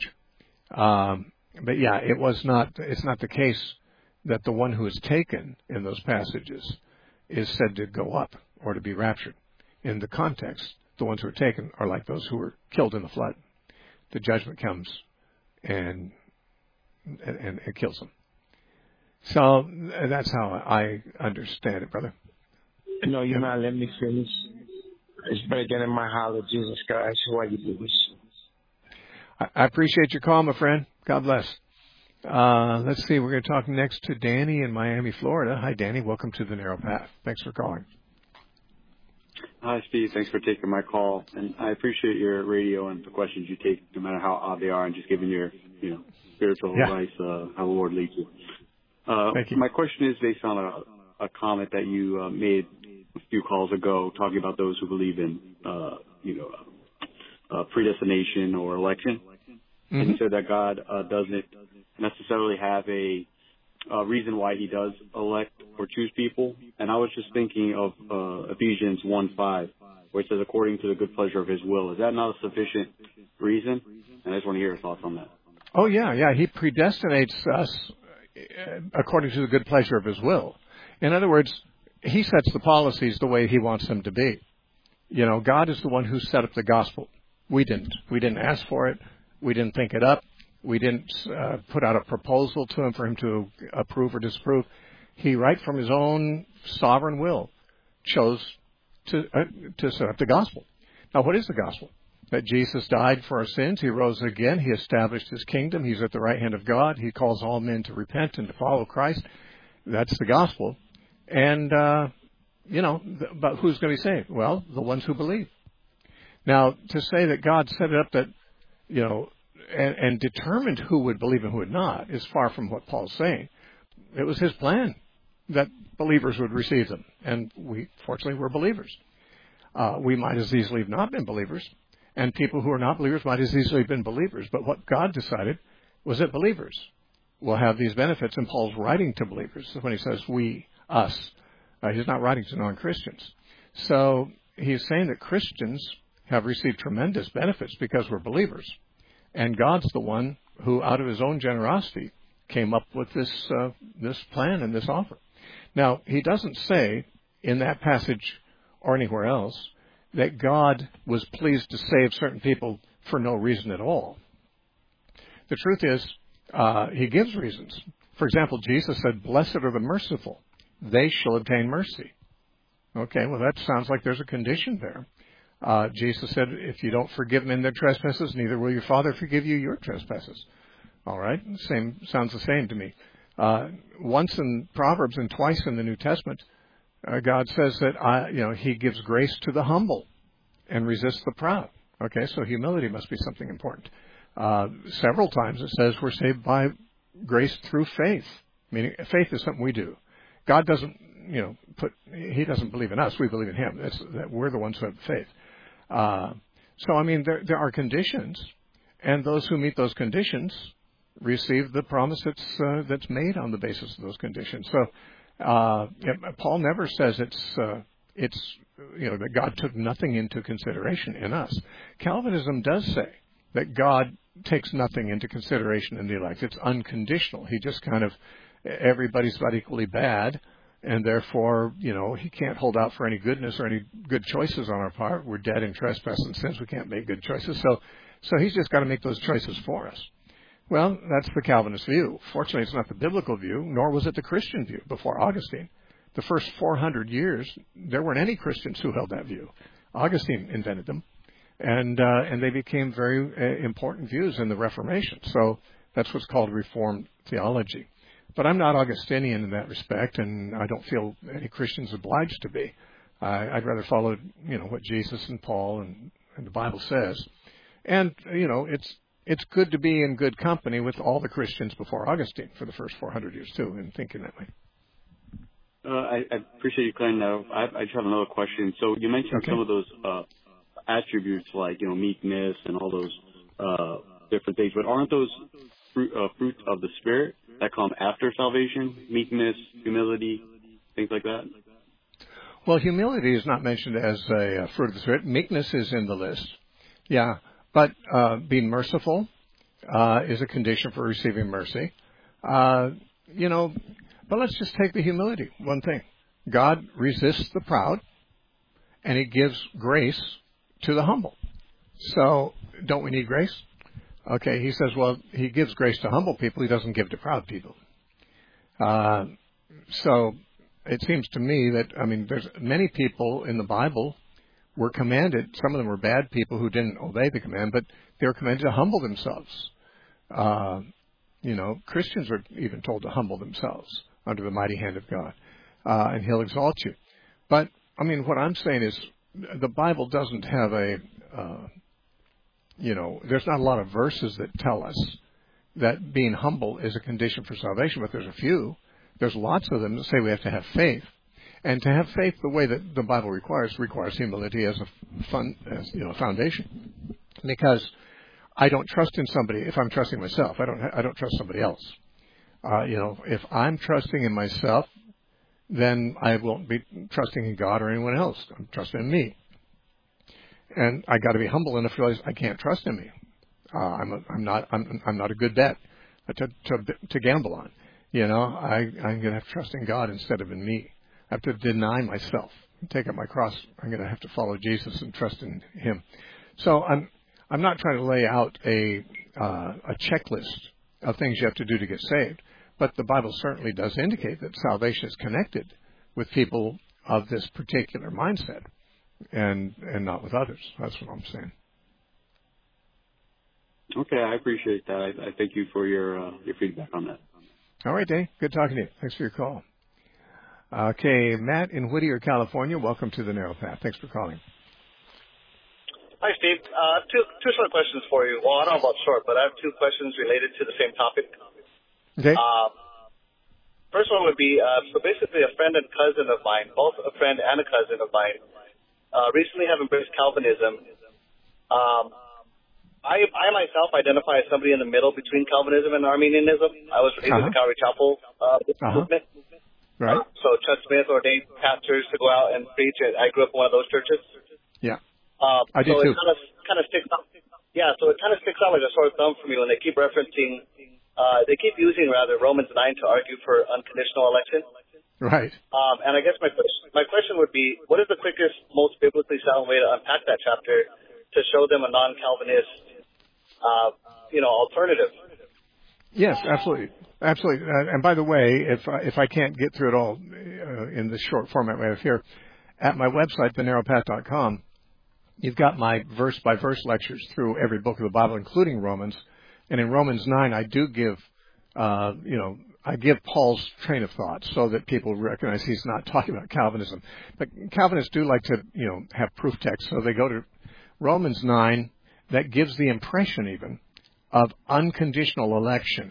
Um, but yeah, it was not, it's not the case that the one who is taken in those passages is said to go up or to be raptured. In the context, the ones who are taken are like those who were killed in the flood. The judgment comes and and, and it kills them. So that's how I understand it, brother. No, you're not letting me finish. It's breaking in my heart of Jesus Christ. Why you do this? I, I appreciate your call, my friend. God bless. Uh, let's see. We're going to talk next to Danny in Miami, Florida. Hi, Danny. Welcome to the Narrow Path. Thanks for calling. Hi, Steve. Thanks for taking my call. And I appreciate your radio and the questions you take, no matter how odd they are, and just giving your, you know, spiritual yeah. advice, uh, how the Lord leads you. Uh, Thank you. My question is based on a, a comment that you uh, made a few calls ago, talking about those who believe in, uh, you know, uh, predestination or election. Mm-hmm. And you said that God uh, doesn't necessarily have a, a reason why he does elect or choose people. And I was just thinking of uh, Ephesians one five, where it says, according to the good pleasure of his will. Is that not a sufficient reason? And I just want to hear your thoughts on that. Oh, yeah, yeah. He predestinates us according to the good pleasure of his will. In other words, he sets the policies the way he wants them to be. You know, God is the one who set up the gospel. We didn't. We didn't ask for it. We didn't think it up. We didn't uh, put out a proposal to him for him to approve or disapprove. He, right from his own sovereign will, chose to uh, to set up the gospel. Now, what is the gospel? That Jesus died for our sins. He rose again. He established his kingdom. He's at the right hand of God. He calls all men to repent and to follow Christ. That's the gospel. And, uh, you know, but who's going to be saved? Well, the ones who believe. Now, to say that God set it up that, you know, and, and determined who would believe and who would not is far from what Paul's saying. It was his plan. that believers would receive them. And we, fortunately, we're believers. Uh, we might as easily have not been believers, and people who are not believers might as easily have been believers. But what God decided was that believers will have these benefits, and Paul's writing to believers when he says we, us. Uh, he's not writing to non-Christians. So he's saying that Christians have received tremendous benefits because we're believers. And God's the one who, out of his own generosity, came up with this uh, this plan and this offer. Now, he doesn't say in that passage or anywhere else that God was pleased to save certain people for no reason at all. The truth is, uh, he gives reasons. For example, Jesus said, "Blessed are the merciful. They shall obtain mercy." Okay, well, that sounds like there's a condition there. Uh, Jesus said, if you don't forgive men their trespasses, neither will your Father forgive you your trespasses. All right, same sounds the same to me. Uh, once in Proverbs and twice in the New Testament, uh, God says that I, you know, He gives grace to the humble and resists the proud. Okay, so humility must be something important. Uh, several times it says we're saved by grace through faith. Meaning, faith is something we do. God doesn't, you know, put. He doesn't believe in us. We believe in Him. It's that we're the ones who have faith. Uh, so, I mean, there, there are conditions, and those who meet those conditions receive the promise that's uh, that's made on the basis of those conditions. So, uh, yeah, Paul never says it's uh, it's you know that God took nothing into consideration in us. Calvinism does say that God takes nothing into consideration in the elect. It's unconditional. He just kind of everybody's about equally bad. And therefore, you know, He can't hold out for any goodness or any good choices on our part. We're dead in trespass and sins. We can't make good choices. So, so He's just got to make those choices for us. Well, that's the Calvinist view. Fortunately, it's not the biblical view, nor was it the Christian view before Augustine. The first four hundred years, there weren't any Christians who held that view. Augustine invented them, and uh, and they became very uh, important views in the Reformation. So that's what's called Reformed theology. But I'm not Augustinian in that respect, and I don't feel any Christian's obliged to be. I, I'd rather follow, you know, what Jesus and Paul and, and the Bible says. And, you know, it's it's good to be in good company with all the Christians before Augustine for the first four hundred years, too, in thinking that way. Uh, I, I appreciate you clearing that up. I, I just have another question. So you mentioned okay. some of those uh, attributes like, you know, meekness and all those uh, different things, but aren't those fruit, uh, fruits of the Spirit that come after salvation? Meekness, humility, things like that? Well, humility is not mentioned as a fruit of the Spirit. Meekness is in the list. Yeah, but uh, being merciful uh, is a condition for receiving mercy. Uh, you know, but let's just take the humility. One thing. God resists the proud, and He gives grace to the humble. So don't we need grace? Okay, he says, well, He gives grace to humble people. He doesn't give to proud people. Uh, so it seems to me that, I mean, there's many people in the Bible were commanded, some of them were bad people who didn't obey the command, but they were commanded to humble themselves. Uh, you know, Christians are even told to humble themselves under the mighty hand of God, uh, and He'll exalt you. But, I mean, what I'm saying is the Bible doesn't have a... Uh, You know, there's not a lot of verses that tell us that being humble is a condition for salvation, but there's a few. There's lots of them that say we have to have faith. And to have faith the way that the Bible requires, requires humility as a fun, as, you know, foundation. Because I don't trust in somebody if I'm trusting myself. I don't, I don't trust somebody else. Uh, you know, if I'm trusting in myself, then I won't be trusting in God or anyone else. I'm trusting in me. And I got to be humble enough to realize I can't trust in me. Uh, I'm a, I'm not I'm I'm not a good bet to to to gamble on. You know, I I'm going to have to trust in God instead of in me. I have to deny myself, take up my cross. I'm going to have to follow Jesus and trust in Him. So I'm I'm not trying to lay out a uh, a checklist of things you have to do to get saved, but the Bible certainly does indicate that salvation is connected with people of this particular mindset. And and not with others. That's what I'm saying. Okay, I appreciate that. I, I thank you for your uh, your feedback on that. All right, Dave. Good talking to you. Thanks for your call. Okay, Matt in Whittier, California. Welcome to the Narrow Path. Thanks for calling. Hi, Steve. Uh, two two short questions for you. Well, I don't know about short, but I have two questions related to the same topic. Okay. Uh, first one would be, uh, so basically a friend and cousin of mine, both a friend and a cousin of mine, uh, recently have embraced Calvinism. Um, I, I myself identify as somebody in the middle between Calvinism and Arminianism. I was raised uh-huh. in the Calvary Chapel uh, uh-huh. movement. Right. Uh, so Chuck Smith ordained pastors to go out and preach, and I grew up in one of those churches. Yeah. Um, I did so too. it kind of kind of sticks out. Yeah, so it kind of sticks out like a sore thumb for me when they keep referencing, uh, they keep using rather Romans nine to argue for unconditional election. Right. Um, and I guess my my question would be, what is the quickest, most biblically sound way to unpack that chapter to show them a non-Calvinist, uh, you know, alternative? Yes, absolutely, absolutely. Uh, and by the way, if uh, if I can't get through it all uh, in the short format we have here, at my website, the narrow path dot com, you've got my verse by verse lectures through every book of the Bible, including Romans. And in Romans nine, I do give, uh, you know, I give Paul's train of thought so that people recognize he's not talking about Calvinism. But Calvinists do like to, you know, have proof text. So they go to Romans nine, that gives the impression even of unconditional election.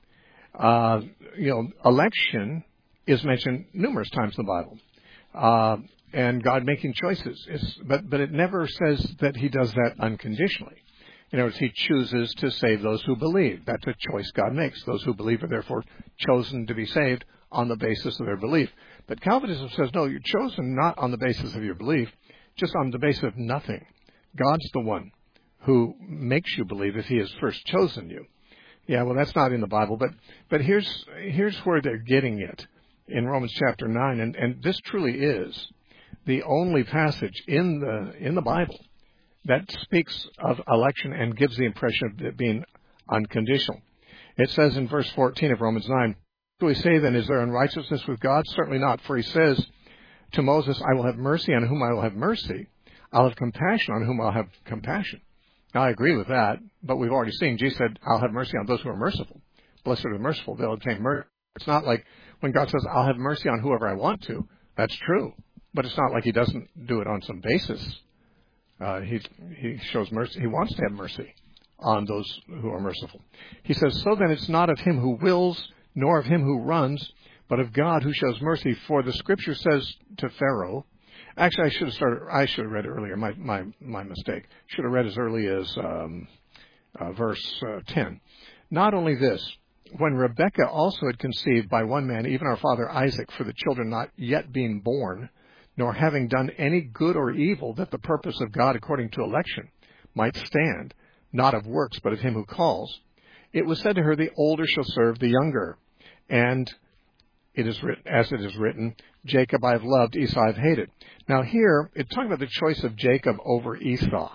Uh, you know, election is mentioned numerous times in the Bible. Uh, and God making choices. It's, but, but it never says that he does that unconditionally. In other words, he chooses to save those who believe. That's a choice God makes. Those who believe are therefore chosen to be saved on the basis of their belief. But Calvinism says, no, you're chosen not on the basis of your belief, just on the basis of nothing. God's the one who makes you believe if he has first chosen you. Yeah, well, that's not in the Bible, but but here's here's where they're getting it in Romans chapter nine, and, and this truly is the only passage in the in the Bible that speaks of election and gives the impression of it being unconditional. It says in verse fourteen of Romans nine, do we say then, is there unrighteousness with God? Certainly not, for he says to Moses, I will have mercy on whom I will have mercy. I'll have compassion on whom I'll have compassion. Now, I agree with that, but we've already seen, Jesus said, I'll have mercy on those who are merciful. Blessed are the merciful, they'll obtain mercy. It's not like when God says, I'll have mercy on whoever I want to. That's true, but it's not like he doesn't do it on some basis. Uh, he, he shows mercy. He wants to have mercy on those who are merciful. He says, so then it's not of him who wills, nor of him who runs, but of God who shows mercy. For the scripture says to Pharaoh, actually, I should have started, I should have read it earlier, my, my, my mistake. Should have read as early as um, uh, verse uh, ten. Not only this, when Rebekah also had conceived by one man, even our father Isaac, for the children not yet being born, nor having done any good or evil, that the purpose of God according to election might stand, not of works, but of him who calls, it was said to her, the older shall serve the younger. And it is written, as it is written, Jacob I have loved, Esau I have hated. Now here, it's talking about the choice of Jacob over Esau.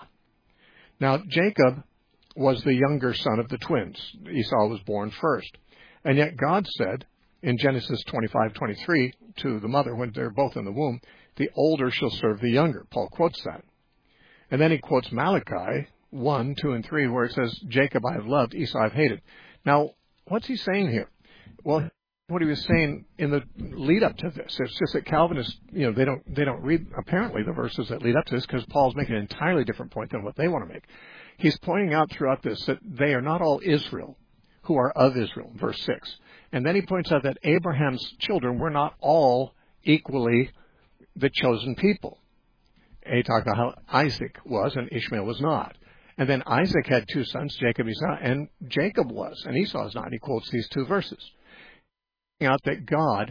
Now, Jacob was the younger son of the twins. Esau was born first. And yet God said in Genesis twenty-five twenty-three to the mother, when they're both in the womb, the older shall serve the younger. Paul quotes that. And then he quotes Malachi one, two, and three, where it says, Jacob I have loved, Esau I have hated. Now, what's he saying here? Well, what he was saying in the lead up to this, it's just that Calvinists, you know, they don't they don't read apparently the verses that lead up to this, because Paul's making an entirely different point than what they want to make. He's pointing out throughout this that they are not all Israel who are of Israel, verse six. And then he points out that Abraham's children were not all equally the chosen people. He talked about how Isaac was and Ishmael was not. And then Isaac had two sons, Jacob, Esau, and Jacob was, and Esau is not. And he quotes these two verses. Out that God,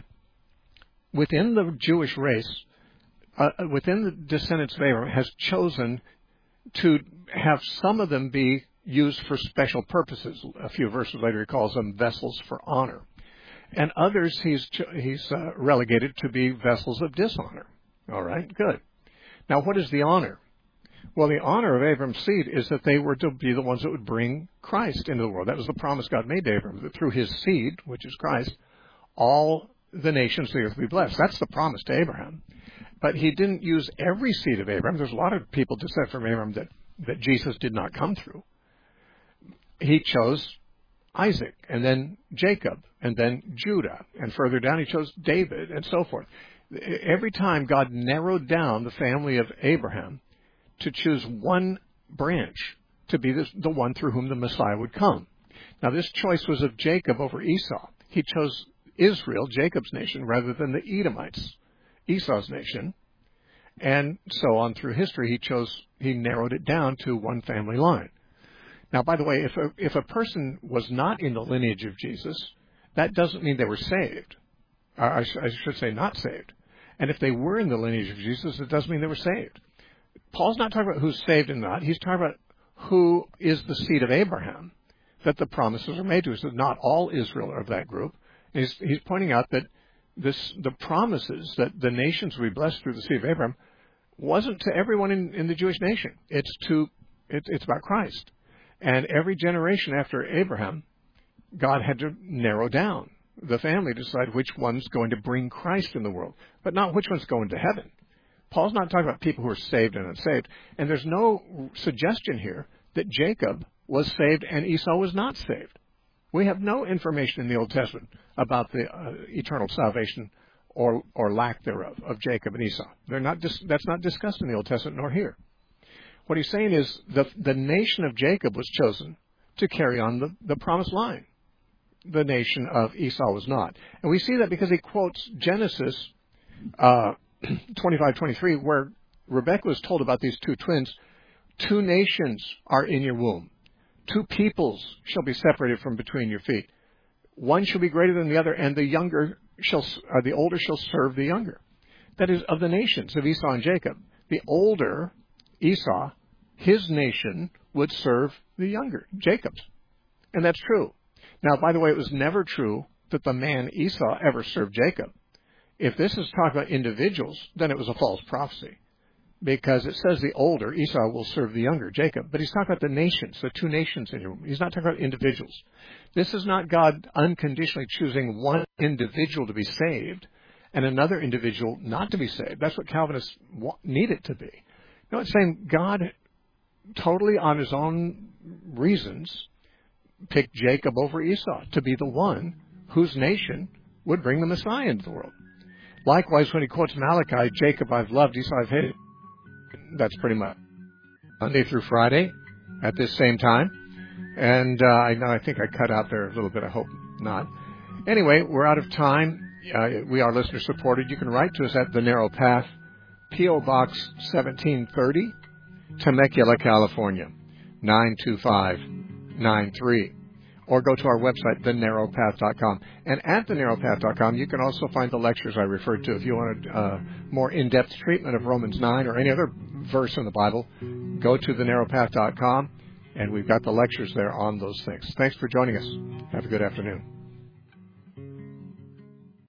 within the Jewish race, uh, within the descendants of Abraham, has chosen to have some of them be used for special purposes. A few verses later, he calls them vessels for honor. And others he's he's uh, relegated to be vessels of dishonor. All right, good. Now, what is the honor? Well, the honor of Abraham's seed is that they were to be the ones that would bring Christ into the world. That was the promise God made to Abraham, that through his seed, which is Christ, all the nations of the earth will be blessed. That's the promise to Abraham. But he didn't use every seed of Abraham. There's a lot of people descended from Abraham that, that Jesus did not come through. He chose Isaac, and then Jacob, and then Judah. And further down, he chose David, and so forth. Every time God narrowed down the family of Abraham to choose one branch to be this, the one through whom the Messiah would come. Now, this choice was of Jacob over Esau. He chose Israel, Jacob's nation, rather than the Edomites, Esau's nation. And so on through history, he chose, he narrowed it down to one family line. Now, by the way, if a, if a person was not in the lineage of Jesus, that doesn't mean they were saved. I, sh- I should say not saved. And if they were in the lineage of Jesus, it doesn't mean they were saved. Paul's not talking about who's saved and not. He's talking about who is the seed of Abraham, that the promises are made to. So not all Israel are of that group. And he's, he's pointing out that this, the promises that the nations will be blessed through the seed of Abraham wasn't to everyone in, in the Jewish nation. It's to it, it's about Christ. And every generation after Abraham, God had to narrow down the family to decide which one's going to bring Christ in the world, but not which one's going to heaven. Paul's not talking about people who are saved and unsaved. And there's no suggestion here that Jacob was saved and Esau was not saved. We have no information in the Old Testament about the uh, eternal salvation or or lack thereof of Jacob and Esau. They're not dis- that's not discussed in the Old Testament nor here. What he's saying is the the nation of Jacob was chosen to carry on the, the promised line. The nation of Esau was not. And we see that because he quotes Genesis uh, twenty-five twenty-three, where Rebekah was told about these two twins, two nations are in your womb. Two peoples shall be separated from between your feet. One shall be greater than the other, and the younger shall, uh, the older shall serve the younger. That is, of the nations of Esau and Jacob, the older Esau, his nation would serve the younger, Jacob's. And that's true. Now, by the way, it was never true that the man Esau ever served Jacob. If this is talking about individuals, then it was a false prophecy. Because it says the older, Esau, will serve the younger, Jacob. But he's talking about the nations, the two nations in your. He's not talking about individuals. This is not God unconditionally choosing one individual to be saved and another individual not to be saved. That's what Calvinists need it to be. No, it's saying God, totally on his own reasons, picked Jacob over Esau to be the one whose nation would bring the Messiah into the world. Likewise, when he quotes Malachi, Jacob I've loved, Esau I've hated. That's pretty much Monday through Friday at this same time. And uh, I know I think I cut out there a little bit. I hope not. Anyway, we're out of time. Uh, we are listener supported. You can write to us at The Narrow Path, P O Box seventeen thirty, Temecula, California, nine two five nine three. Or go to our website, the narrow path dot com. And at the narrow path dot com, you can also find the lectures I referred to. If you want a uh, more in-depth treatment of Romans nine or any other verse in the Bible, go to the narrow path dot com, and we've got the lectures there on those things. Thanks for joining us. Have a good afternoon.